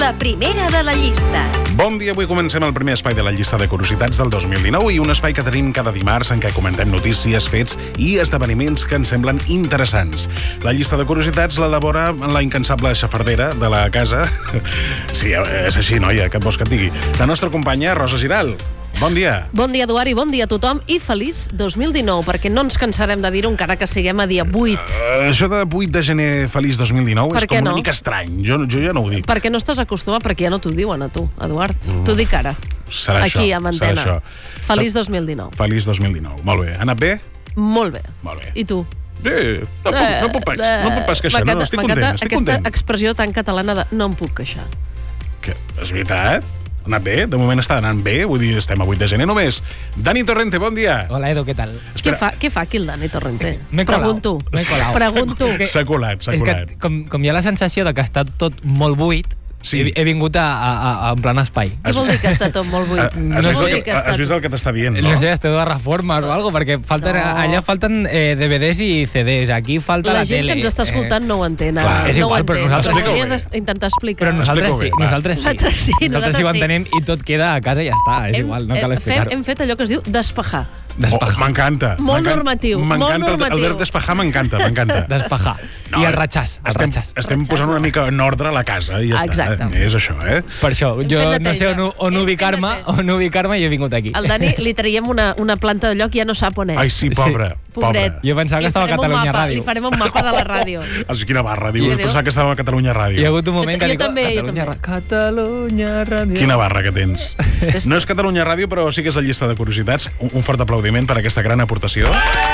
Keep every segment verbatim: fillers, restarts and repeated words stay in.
La primera de la llista. Bon dia, avui comencem el primer espai de la llista de curiositats del dos mil dinou i un espai que tenim cada dimarts en què comentem notícies, fets i esdeveniments que ens semblen interessants. La llista de curiositats l'elabora la incansable xafardera de la casa. Sí, és així, noia, què et vols que et digui? La nostra companya, Rosa Giral. Bon dia. Bon dia, Eduard, i bon dia a tothom, i feliç dos mil dinou, perquè no ens cansarem de dir-ho encara que siguem a dia vuit. Uh, això de vuit de gener feliç dos mil dinou per és com no? una mica estrany. Jo, jo ja no ho dic. Perquè no estàs acostumat, perquè ja no t'ho diuen a tu, Eduard. Mm. T'ho dic ara. Serà Aquí, això, amb antena. serà això. Feliç dos mil dinou. Feliç dos mil dinou. Molt bé. Ha anat bé? Molt bé. Molt bé. I tu? Bé, no, puc, no puc pas, no puc pas queixar, no, estic content, estic aquesta content. expressió tan catalana de no em puc queixar. Que, és veritat? Ha anat bé? De moment està anant bé, vull dir, estem a vuit de gener només. Dani Torrente, bon dia. Hola, Edu, què tal? Què fa, què fa aquí el Dani Torrente? M'he colat. Pregunto. M'he colat. Pregunto. S'ha colat, s'ha És colat. que com, com hi ha la sensació de que està tot molt buit, Sí. he, he vingut a, a, a, en plan espai. Què vol dir que està tot molt buit? Has, No vist, sé. el que, has vist el que t'està dient, No no? sé, esteu de reformes o alguna cosa, perquè falten, No. allà falten eh, D V Ds i C Ds, aquí falta la, La gent tele. que ens està escoltant no ho entén. Clar. ara. És no igual, ho però entén. nosaltres- Però Explica-ho hauries d'intentar explicar. Però nosaltres sí, Explica-ho bé, va. nosaltres sí. Nosaltres sí, Nosaltres nosaltres sí ho sí. entenem i tot queda a casa i ja està, és Hem- igual, no cal hem- explicar-ho. Hem fet allò que es diu despejar. Despejar. Oh, m'encanta. Molt m'encanta. normatiu, molt M'encanta el- normatiu. El verb despejar m'encanta, m'encanta. Despejar. No, I el ratxàs, el estem, ratxàs. estem posant una mica en ordre a la casa i ja Exacte. està. És això, eh? Per això, Hem jo fet no sé on, neteja. on Hem fet ubicar-me, neteja. on ubicar-me i he vingut aquí. Al Dani li traiem una, una planta de lloc i ja no sap on és. Ai, sí, pobre. Pobret. Pobre. Jo pensava que Li estava a farem un Catalunya mapa, Ràdio. Li farem un mapa de la ràdio. És quina barra, diu. I Pensava diu- que estava a Catalunya Hi ha Ràdio. hagut un moment Jo que dic, també, jo Catalunya, també. Ra- Catalunya Ràdio. Quina barra que tens. No és Catalunya Ràdio, però sí que és la llista de curiositats. Un, un fort aplaudiment per aquesta gran aportació.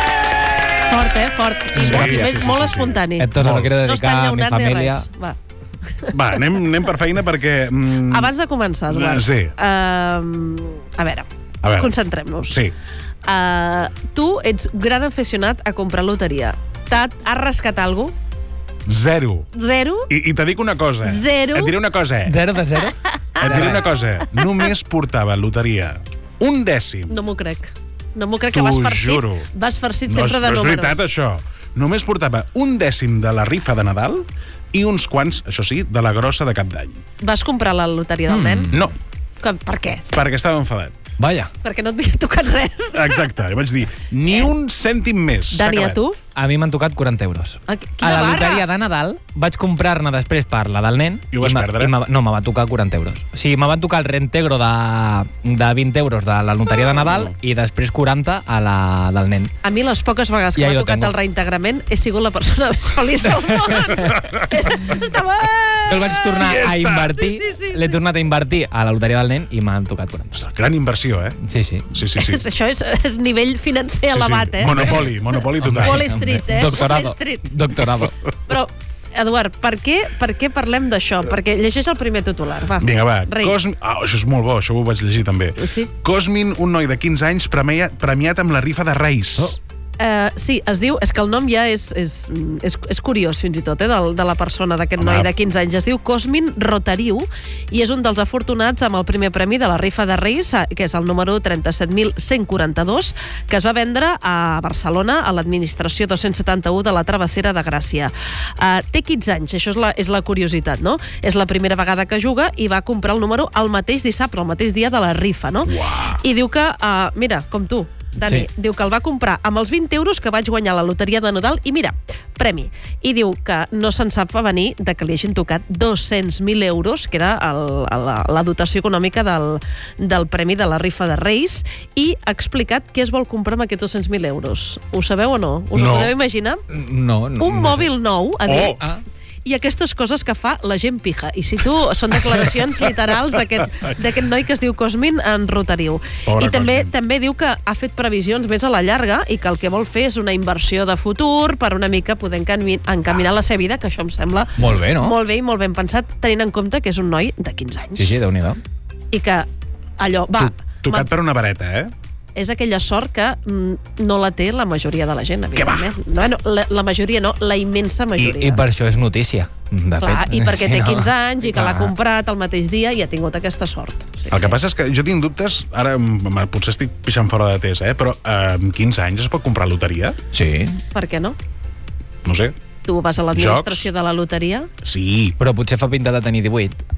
Fort, eh? Fort. I Sí, molt, sí, més, sí, sí, molt sí. espontani. Entonces Molt. lo quiero No està dedicar a mi enllaunat ni familia. res. Va. Va, anem, anem per feina perquè... Mm, Abans de començar, Eduard. Sí. Um, a veure, A veure. concentrem-nos. Sí. Uh, tu ets gran aficionat a comprar loteria. T'ha has rascat alguna cosa? Zero. Zero? I, i te dic una cosa. Zero? Et diré una cosa. Et Zero de zero? diré una cosa. Només portava loteria un dècim. No m'ho crec. No m'ho crec que T'ho vas farcit. juro. Vas farcit No és, sempre de no és números. veritat, això. Només portava un dècim de la rifa de Nadal i uns quants, això sí, de la grossa de Cap d'Any. Vas comprar la loteria del Mm. nen? No, Que, per què? perquè estava enfadat. Vaya. Perquè no et havia tocat res. Exacte, jo vaig dir, ni un cèntim més. S'ha Dani, a acabat. tu? A mi m'han tocat quaranta euros. A, A quina la barra? loteria de Nadal vaig comprar-ne després per la del nen. I ho vas me- perdre? I me, no, me va tocar quaranta euros. O sigui, me van tocar el reintegro de, de vint euros de la loteria de Nadal i després quaranta a la del nen. A mi les poques vegades que Ja m'ha lo tocat tengo. el reintegrament he sigut la persona més feliç del món. Estava... Jo el vaig tornar a Fiesta! invertir, Sí, sí, sí, l'he tornat a invertir a la loteria del nen i m'han tocat quaranta. Ostres, gran inversió, eh? Sí, sí. Sí, sí, sí. Això és, és nivell financer elevat, eh? Monopoli, monopoli total. Wall Street, eh? Doctorado. Wall Street. Doctorado. Però, Eduard, per què, per què parlem d'això? Perquè llegeix el primer titular, va. Vinga, va. Rei. Cosmin... Ah, això és molt bo, això ho vaig llegir també. Sí? Cosmin, un noi de quinze anys, premiat, premiat amb la rifa de Reis. Oh. Uh, sí, es diu... És que el nom ja és, és, és, és curiós, fins i tot, eh, del, de la persona, d'aquest Home. noi de quinze anys. Es diu Cosmin Rotariu i és un dels afortunats amb el primer premi de la rifa de Reis, eh, que és el número trenta-set mil cent quaranta-dos, que es va vendre a Barcelona, a l'administració dos-cents setanta-u de la Travessera de Gràcia. Uh, té quinze anys, això és la, és la curiositat, no? És la primera vegada que juga i va comprar el número el mateix dissabte, el mateix dia de la rifa, no? Uau. I diu que, uh, mira, com tu, Dani, Sí. diu que el va comprar amb els vint euros que vaig guanyar a la loteria de Nadal i mira, premi. I diu que no se'n sap venir de que li hagin tocat dos-cents mil euros, que era el, la, la dotació econòmica del, del premi de la rifa de Reis, i ha explicat què es vol comprar amb aquests dos-cents mil euros. Ho sabeu o no? Us No. ho podeu imaginar? No, no. Un no mòbil nou, a dir, Oh! Ah, i aquestes coses que fa la gent pija. I si tu, són declaracions literals d'aquest d'aquest noi que es diu Cosmin en Rotariu. Pobre I també Cosmin. també diu que ha fet previsions més a la llarga i que el que vol fer és una inversió de futur per una mica poder encami- encaminar la seva vida, que això em sembla Molt bé, no? molt bé i molt ben pensat, tenint en compte que és un noi de quinze anys. Sí, sí, Déu-n'hi-do. I que allò, va, Tu- Tocat per una vareta, eh? és aquella sort que mm, no la té la majoria de la gent, Què va? evidentment. Bueno, la, la majoria no, la immensa I, majoria. I per això és notícia, de Clar, fet. i perquè Sí, té no? quinze anys i que l'ha Clar. comprat el mateix dia i ha tingut aquesta sort. Sí, El que sí. passa és que jo tinc dubtes, ara mm, potser estic pixant fora de tes, eh? Però eh, amb quinze anys es pot comprar loteria? Sí, Per què no? No sé. Tu vas a l'administració de la loteria? Sí. però potser fa pinta de tenir divuit.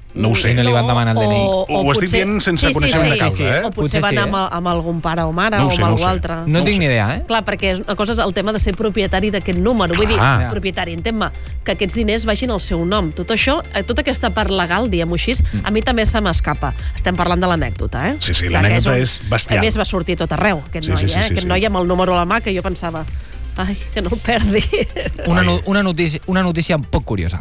No ho sé. No li van demanar el D N I. Ho- ho estic dient sense coneixement de causa, eh? O potser Potser va sí, anar eh? amb, amb algun pare o mare No ho o sé, amb no ho algú sé. altre. No No ho tinc sé. ni idea, eh? Clar, perquè és una cosa és el tema de ser propietari d'aquest número. Vull dir, Clar. propietari, entén-me, que aquests diners vagin al seu nom. Tot això, eh, tota aquesta part legal, diguem-ho així, a mi també se m'escapa. Estem parlant de l'anècdota, eh? Sí, sí, Que l'anècdota un- és bestial. A més, va sortir tot arreu, aquest Sí, noi, sí, sí, eh? sí, Aquest sí. noi amb el número a la mà, que jo pensava, ai, que no el perdi. Una, no- una, notícia, una notícia poc curiosa.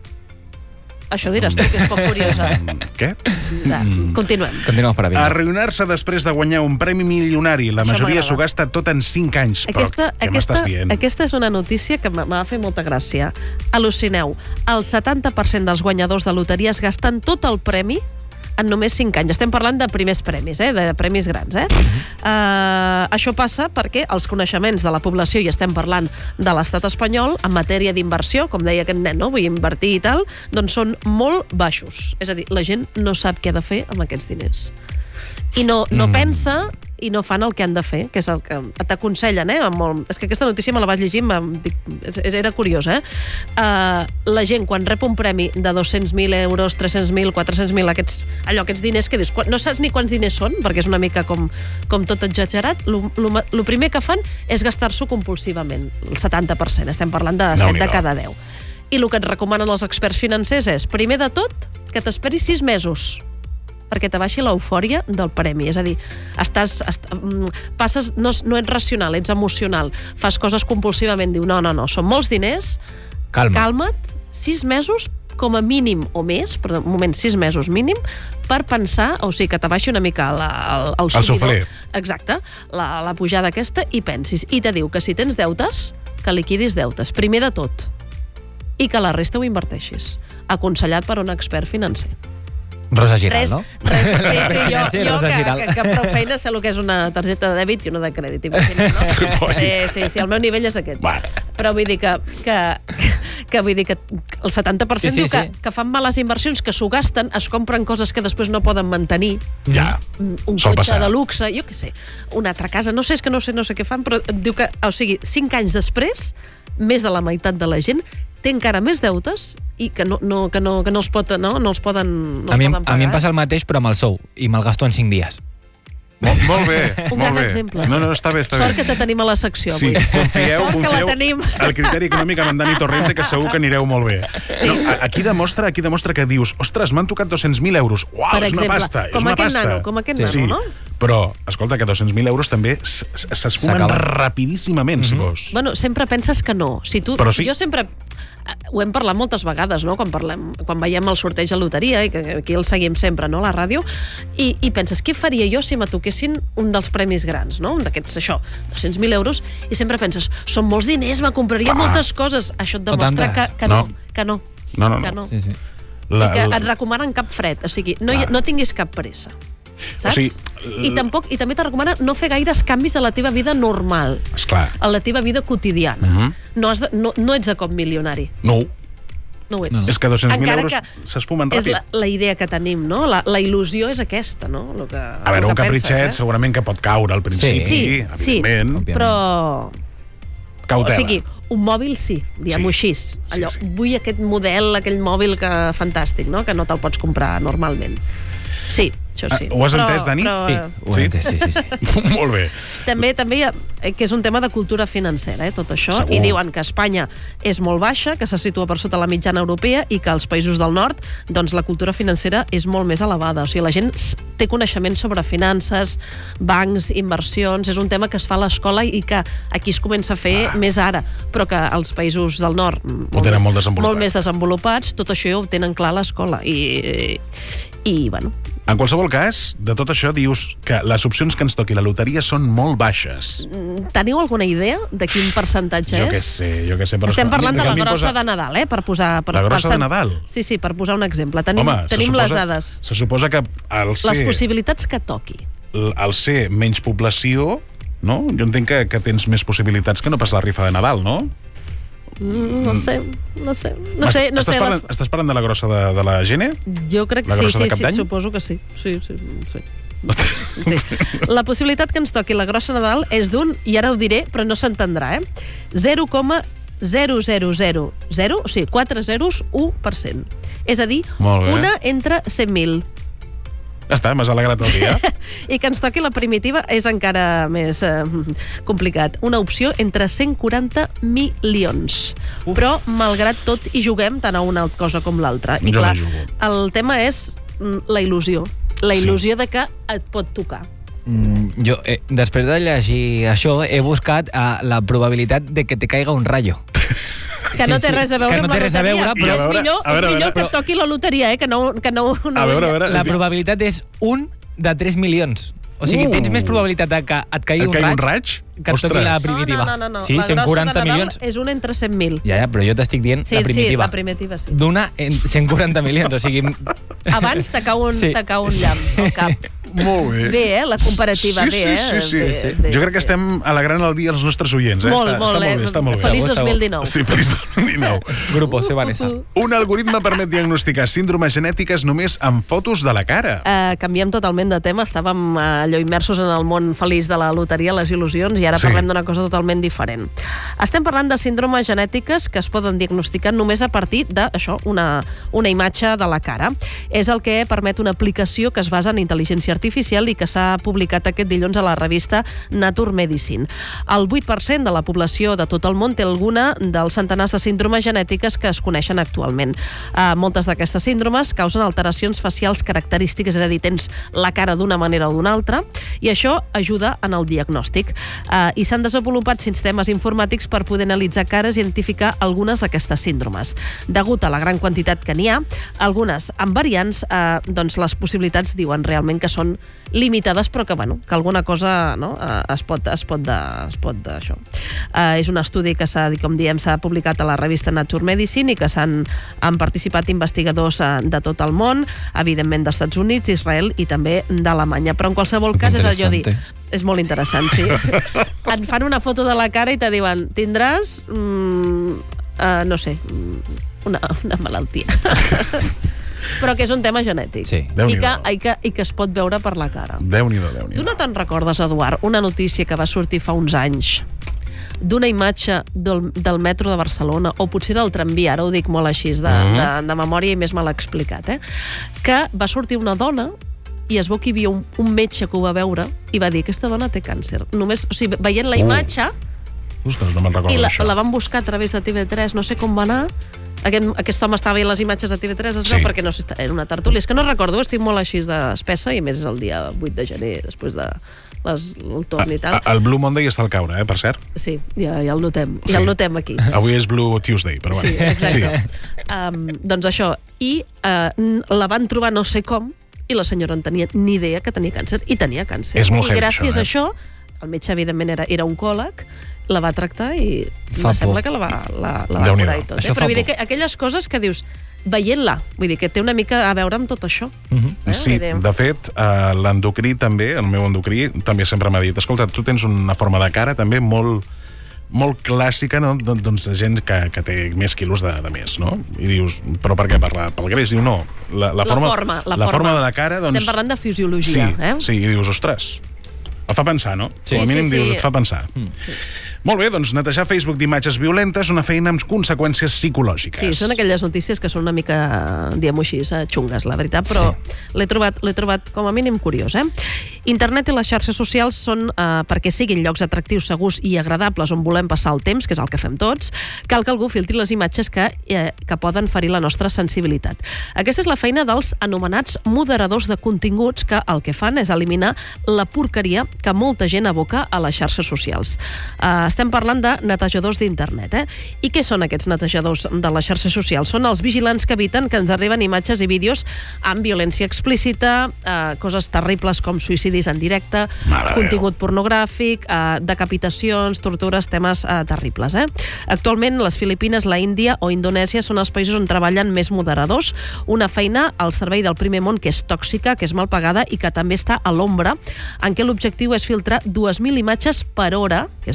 Això diràs tu, que és poc curiosa. Mm, Què? Ja, continuem. Continuem per a vida. Arruïnar-se després de guanyar un premi milionari. La Això majoria m'agrada. s'ho gasta tot en cinc anys. Aquesta, Però què aquesta, m'estàs dient? aquesta és una notícia que m'ha m'ha fet molta gràcia. Al·lucineu. El setanta per cent dels guanyadors de loteries gasten tot el premi en només cinc anys. Estem parlant de primers premis, eh? De premis grans. Eh? Uh, això passa perquè els coneixements de la població, i estem parlant de l'estat espanyol, en matèria d'inversió, com deia aquest nen, no? Vull invertir i tal, doncs són molt baixos. És a dir, la gent no sap què ha de fer amb aquests diners. I no, no Mm. pensa i no fan el que han de fer, que és el que t'aconsellen, eh? Amb molt... És que aquesta notícia me la vaig llegir, em dic... era curiosa, eh? Uh, la gent, quan rep un premi de dos-cents mil euros, tres-cents mil, quatre-cents mil, aquests, allò, aquests diners que dius, no saps ni quants diners són, perquè és una mica com, com tot exagerat, el primer que fan és gastar-s'ho compulsivament, el setanta per cent, estem parlant de set de cada deu. I el que et recomanen els experts financers és, primer de tot, que t'esperis sis mesos, perquè te baixi l'eufòria del premi. És a dir, estàs, est, passes, no, no ets racional, ets emocional, fas coses compulsivament, diu, no, no, no, són molts diners, Calma. calma't, sis mesos com a mínim o més, però de moment sis mesos mínim, per pensar, o sigui, que te baixi una mica la, el, el, El suflé. Exacte, la, la pujada aquesta, i pensis. I te diu que si tens deutes, que liquidis deutes, primer de tot, i que la resta ho inverteixis. Aconsellat per un expert financer. Rosa Giral, Res, no? res, sí, sí, jo, Sí, jo Rosa que, Giral. que, que prou feina sé el que és una targeta de dèbit i una de crèdit, imagina't, no? Sí, sí, sí, el meu nivell és aquest. Va. Però vull dir que, que, que, vull dir que el setanta per cent Sí, sí, diu que, sí. que fan males inversions, que s'ho gasten, es compren coses que després no poden mantenir, Ja, un sol cotxe passar. de luxe, jo què sé, una altra casa, no sé, és que no sé, no sé què fan, però diu que, o sigui, cinc anys després, més de la meitat de la gent té encara més deutes i que no, no, que no, que no, els, pot, no, no els poden, no A els mi, poden pagar. a mi em passa el mateix, però amb el sou, i me'l gasto en cinc dies. Molt, molt bé, Un molt gran bé. exemple. No, no, està bé, està Sort bé. que te tenim a la secció Sí, avui. confieu, Sort que la confieu tenim. el criteri econòmic amb en Dani Torrente, que segur que anireu molt bé. Sí. No, a- aquí demostra aquí demostra que dius, ostres, m'han tocat dos-cents mil euros. Uau, Per és una exemple, pasta, és com una aquest pasta. nano, com aquest sí. nano, no? Però, escolta, que dos-cents mil euros també s- s- s'esfumen S'acaben. rapidíssimament, si vols. Bueno, sempre penses que no. Si tu, Però sí. Jo sempre... eh, Ho hem parlat moltes vegades, no? Quan, parlem, quan veiem el sorteig de loteria, i que aquí el seguim sempre, no?, a la ràdio, i, i penses, què faria jo si me toquessin un dels premis grans, no?, un d'aquests, això, dos-cents mil euros, i sempre penses, són molts diners, me compraria Ah. moltes coses. Això et demostra que, tantes. que no, No. que no. No, no, no. Que no. Sí, sí. La- I que et recomanen cap fred, o sigui, no, hi, Clar. no tinguis cap pressa. Saps? O sigui, I, tampoc, I també te recomana no fer gaires canvis a la teva vida normal, Esclar. a la teva vida quotidiana. Mhm. no, has de, no, no ets de cop milionari. No, No ho ets. No. és que dos-cents mil Encara euros que s'esfumen És ràpid. la, la idea que tenim, no? La, la il·lusió és aquesta, no? Lo que, A veure, un capritxet penses, eh? segurament que pot caure al principi, Sí, sí, evidentment. Òbviament. Però... Cautela. O sigui, un mòbil sí, diguem-ho Sí. així. Allò, Sí, sí. vull aquest model, aquell mòbil que fantàstic, no? Que no te'l pots comprar normalment. Sí, això sí. Ah, ho has Però- entès, Dani? Però, Sí, eh, ho Sí? he entès, sí, sí, sí. Molt bé. També també hi ha, eh, que és un tema de cultura financera, eh, tot això, Segur. i diuen que Espanya és molt baixa, que se situa per sota la mitjana europea i que als països del nord doncs la cultura financera és molt més elevada. O sigui, la gent s- té coneixement sobre finances, bancs, inversions, és un tema que es fa a l'escola i que aquí es comença a fer Ah. més ara, però que als països del nord Ho tenen més- molt desenvolupat. molt més desenvolupats, tot això ho tenen clar a l'escola i, i bueno, En qualsevol cas, de tot això dius que les opcions que ens toqui la loteria són molt baixes. teniu alguna idea de quin percentatge Jo és? què sé, jo què sé. Però Estem parlant de a la mi em grossa posa- de Nadal, eh? Per posar, per, La grossa per de Nadal? Sí, sí, per posar un exemple. Tenim, Home, se tenim suposa, les dades. Se suposa que al Les ser, possibilitats que toqui. al ser menys població, no? Jo entenc que, que tens més possibilitats que no pas la rifa de Nadal, no? Mm, No sé, no sé. No sé, no estàs, sé. parlant, estàs parlant de la grossa de, de la Gene? Les... Jo crec la que sí, grossa de sí, Cap sí, d'Any? suposo que sí. Sí, sí, sí. Sí. La possibilitat que ens toqui la grossa Nadal és d'un, i ara ho diré, però no s'entendrà, eh? zero coma zero coma zero zero zero, o sigui, quatre zeros, u per cent. És a dir, una entre cent mil. Ja està, m'has alegrat el dia. I que ens toqui la primitiva és encara més eh, complicat. Una opció entre cent quaranta milions. Uf. Però, malgrat tot, hi juguem tant a una cosa com l'altra. I jo clar, el jugo. tema és la il·lusió. La il·lusió sí. de que et pot tocar. Mm, jo, eh, després de llegir això, he buscat eh, la probabilitat de que te caiga un rayo. Que no té res a veure amb la loteria. A veure, però és millor, a veure, és millor veure, que et toqui la loteria, eh? que no... Que no, no a veure, a veure, la probabilitat és un de tres milions. O sigui, uh, tens més probabilitat de que et caigui un, un raig, raig que et toqui la primitiva. No, no, no, no. Sí, la cent quaranta milions. És un entre cent mil. Ja, ja, però jo t'estic dient sí, la primitiva. Sí, la primitiva, sí. D'una en cent quaranta milions, o sigui... Abans te cau un, sí. te cau un llamp al cap. Molt bé. Bé, eh? La comparativa, sí, bé, sí, eh? Sí, sí, bé, sí. Bé, jo crec que bé. estem alegrant el dia als nostres oients. Eh? Molt, està, molt, està eh? molt bé. Està molt bé. Feliç dos mil dinou. Sí, feliç dos mil dinou. Grupo, se Vanessa. Un algoritme permet diagnosticar síndromes genètiques només amb fotos de la cara. Uh, canviem totalment de tema. Estàvem uh, allò immersos en el món feliç de la loteria, les il·lusions, i ara sí. parlem d'una cosa totalment diferent. Estem parlant de síndromes genètiques que es poden diagnosticar només a partir de, això, una, una imatge de la cara. És el que permet una aplicació que es basa en intel·ligència artificial i que s'ha publicat aquest dilluns a la revista Nature Medicine. El vuit per cent de la població de tot el món té alguna dels centenars de síndromes genètiques que es coneixen actualment. Uh, moltes d'aquestes síndromes causen alteracions facials característiques, és a dir, tens la cara d'una manera o d'una altra, i això ajuda en el diagnòstic. Uh, I s'han desenvolupat sistemes informàtics per poder analitzar cares i identificar algunes d'aquestes síndromes. Degut a la gran quantitat que n'hi ha, algunes amb variants, uh, doncs les possibilitats diuen realment que són limitades, però que, bueno, que alguna cosa no, es pot, es pot, de, es pot de, això. Uh, és un estudi que s'ha, com diem, s'ha publicat a la revista Nature Medicine i que s'han han participat investigadors uh, de tot el món, evidentment dels Estats Units, d'Israel i també d'Alemanya. Però en qualsevol cas és allò dir... És molt interessant, sí. Et fan una foto de la cara i te diuen tindràs, mm, uh, no sé, una, una malaltia. Però que és un tema genètic. Sí. I que, i, que, i que es pot veure per la cara. Déu-n'hi-do, Déu-n'hi-do. Tu no te'n recordes, Eduard, una notícia que va sortir fa uns anys d'una imatge del, del metro de Barcelona, o potser del tramvia, ara ho dic molt així de, mm. de, de memòria i més mal explicat, eh? Que va sortir una dona i es veu que hi havia un, un metge que ho va veure i va dir, aquesta dona té càncer. Només, o sigui, veient la imatge... Uh. Ostres, no me'n recordo I la, això. la van buscar a través de T V tres, no sé com va anar. Aquest, aquest home estava veient les imatges de T V tres, es veu, sí. perquè no sé, era una tertúlia. És que no recordo, estic molt així d'espessa, i més és el dia vuit de gener, després de les, el torn i tal. El Blue Monday està al caure, eh, per cert. Sí, ja, ja el notem, ja sí. el notem aquí. Avui és Blue Tuesday, però bueno. Sí, exacte. Sí. Um, doncs això, i uh, la van trobar no sé com, i la senyora no tenia ni idea que tenia càncer, i tenia càncer. És molt I heavy, gràcies això, eh? a això, el metge, evidentment, era, era oncòleg, la va tractar i fa em sembla por. que la va, la, la va curar i tot. Eh? Però vull dir que aquelles coses que dius, veient-la, vull dir que té una mica a veure amb tot això. Uh-huh. eh? Sí, de fet, uh, l'endocrí també, el meu endocrí, també sempre m'ha dit, escolta, tu tens una forma de cara també molt molt clàssica, no? Doncs de gent que, que té més quilos de, de més, no? I dius, però per què? Per la, pel greix? Diu, no. La, la, forma, la, forma, la, la forma. forma de la cara, doncs... Estem parlant de fisiologia, sí, eh? Sí, i dius, ostres, et fa pensar, no? Sí, Com a mínim sí, sí. dius, et fa pensar. Mm. Sí. Molt bé, doncs netejar Facebook d'imatges violentes, una feina amb conseqüències psicològiques. Sí, són aquelles notícies que són una mica, diguem-ho així, xungues, la veritat, però sí. l'he trobat, l'he trobat com a mínim curiós, eh? Internet i les xarxes socials són eh, perquè siguin llocs atractius, segurs i agradables on volem passar el temps, que és el que fem tots. Cal que algú filtri les imatges que, eh, que poden ferir la nostra sensibilitat. Aquesta és la feina dels anomenats moderadors de continguts, que el que fan és eliminar la porqueria que molta gent aboca a les xarxes socials. Eh, estem parlant de netejadors d'internet, eh? I què són aquests netejadors de les xarxes socials? Són els vigilants que eviten que ens arriben imatges i vídeos amb violència explícita, eh, coses terribles com suïcidis en directe, Mare contingut Déu. pornogràfic, eh, decapitacions, tortures, temes eh, terribles, eh? Actualment, les Filipines, la Índia o Indonèsia són els països on treballen més moderadors, una feina al servei del primer món que és tòxica, que és mal pagada i que també està a l'ombra, en què l'objectiu és filtrar dues mil imatges per hora, que és moltíssim,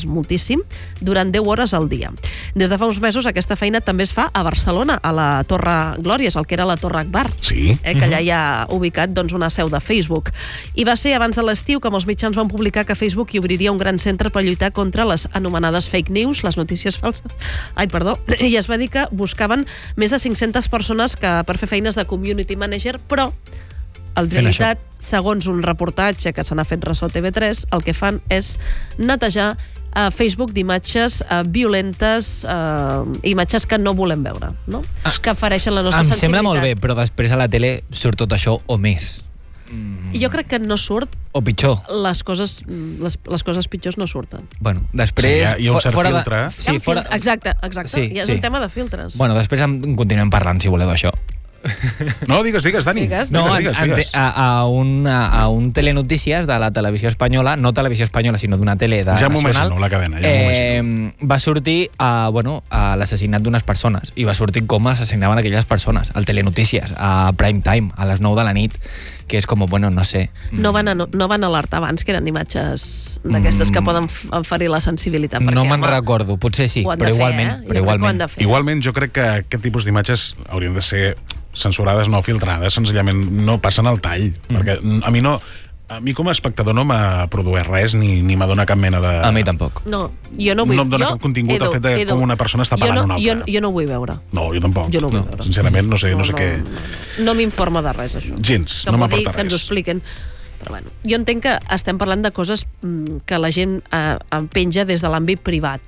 màxim durant deu hores al dia. Des de fa uns mesos aquesta feina també es fa a Barcelona, a la Torre Glòries, el que era la Torre Akbar, Sí. eh, que allà hi ha ubicat doncs, una seu de Facebook. I va ser abans de l'estiu que els mitjans van publicar que Facebook hi obriria un gran centre per lluitar contra les anomenades fake news, les notícies falses. Ai, perdó. I es va dir que buscaven més de cinc-centes persones que per fer feines de community manager, però en Fent realitat, segons un reportatge que se n'ha fet ressò a T V tres, el que fan és netejar a Facebook d'imatges uh, violentes, uh, imatges que no volem veure, no? Ah, que afereixen la nostra Em sensibilitat. sembla molt bé, però després a la tele surt tot això o més. I jo crec que no surt, O pitjor. les coses, les, les coses pitjors no surten. Bueno, després... Sí, hi ha- hi ha un fo- cert fora filtre. De, Hi ha sí, un fora... filtre- Exacte, exacte. Sí, I és sí. un tema de filtres. Bueno, després en continuem parlant, si voleu, d'això. No, digues, digues, Dani. Digues, No, digues, en, en, digues. a, a, un, a, a un telenotícies de la televisió espanyola, no televisió espanyola, sinó d'una tele de Ja m'ho nacional, imagino, la cadena, ja m'ho eh, va sortir a, bueno, a l'assassinat d'unes persones i va sortir com assassinaven aquelles persones al telenotícies, a prime time, a les nou de la nit, que és com, bueno, no sé. No van, a, no, no van alertar abans que eren imatges d'aquestes que Mm. poden f- ferir la sensibilitat. No perquè, me'n home, recordo, potser sí, ho han però de fer, igualment, eh? Jo però crec que ho han igualment. de fer. Igualment, jo crec que aquest tipus d'imatges haurien de ser censurades, no filtrades, senzillament no passen al tall, mm. perquè a mi no... A mi com a espectador no m'ha produït res ni, ni m'adona cap mena de... A mi tampoc. No, jo no vull... No em dona jo, cap contingut Edu, el fet de Edu, com una persona està jo parlant no, una altra. Jo, jo no ho vull veure. No, jo tampoc. Jo no ho vull No. veure. Sincerament, no sé, no sé no, què... No, no m'informa de res, això. Gens, que no m'ho m'aporta digui, que ens ho res. expliquen. Però bueno, jo entenc que estem parlant de coses mm, que la gent eh, en penja des de l'àmbit privat.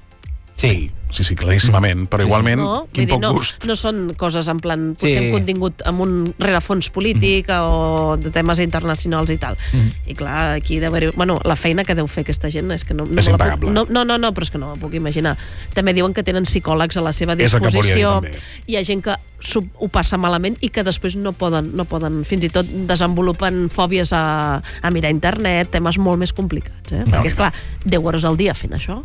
Sí, sí, sí, claríssimament, però Sí, sí. igualment, No, quin vull dir, poc no, gust. no són coses en plan, potser Sí. sí. amb contingut amb un rerefons polític mm. o de temes internacionals i tal. Mm. I clar, aquí deu haver... Bueno, la feina que deu fer aquesta gent és que no... no És me la impagable. puc, no, no, no, no, però és que no me puc imaginar. També diuen que tenen psicòlegs a la seva És el que volia dir, disposició. també. Hi ha gent que s'ho- ho passa malament i que després no poden, no poden, fins i tot desenvolupen fòbies a, a mirar internet, temes molt més complicats. Eh? Perquè, esclar, deu hores al dia fent això,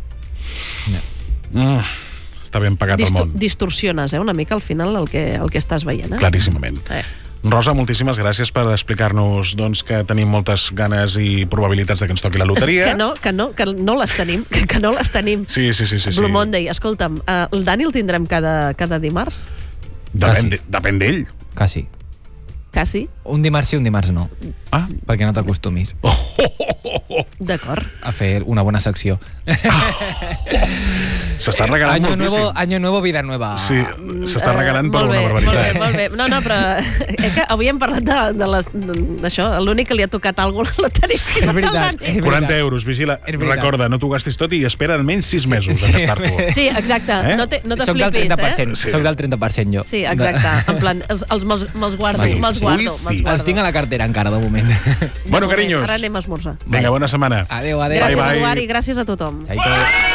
Mm, està ben pagat el Disto món, distorsiones eh, una mica al final el que, el que estàs veient. Eh? claríssimament. Eh. Rosa, moltíssimes gràcies per explicar-nos doncs, que tenim moltes ganes i probabilitats de que ens toqui la loteria. Que no, que no, que no les tenim, que, que no les tenim. Sí, sí, sí. sí, sí. Blue Monday, escolta'm, uh, el Dani el tindrem cada, cada dimarts? Depèn, Quasi. de, depèn d'ell. Quasi. Quasi? Un dimarts sí, un dimarts no. Ah. Perquè no t'acostumis D'acord. a fer una bona secció. S'està regalant Año moltíssim. nuevo, año nuevo, vida nueva. Sí, s'està regalant Eh, per molt una bé, barbaritat. Molt bé, molt bé. No, no, però eh, que avui hem parlat de- de les- d'això. L'únic que li ha tocat alguna cosa a la loteria és És veritat, és veritat. quaranta euros, vigila. És veritat. Recorda, no t'ho gastis tot i espera almenys sis mesos Sí. de gastar-t'ho. Sí, exacte. Eh? No te, no te Soc del flipis, trenta per eh? cent, Sí. soc del trenta per cent jo. Sí, exacte. En plan, els, els me'ls, me'ls guardo, Sí. me'ls Sí. guardo, Ui, me'ls sí. guardo. Els tinc a la cartera encara, de moment. Bueno, De moment, carinyos. Ara anem a esmorzar. Vinga, bona setmana. Adéu, adéu. Gràcies, Bye, bye. Eduard, i gràcies a tothom. Chaito.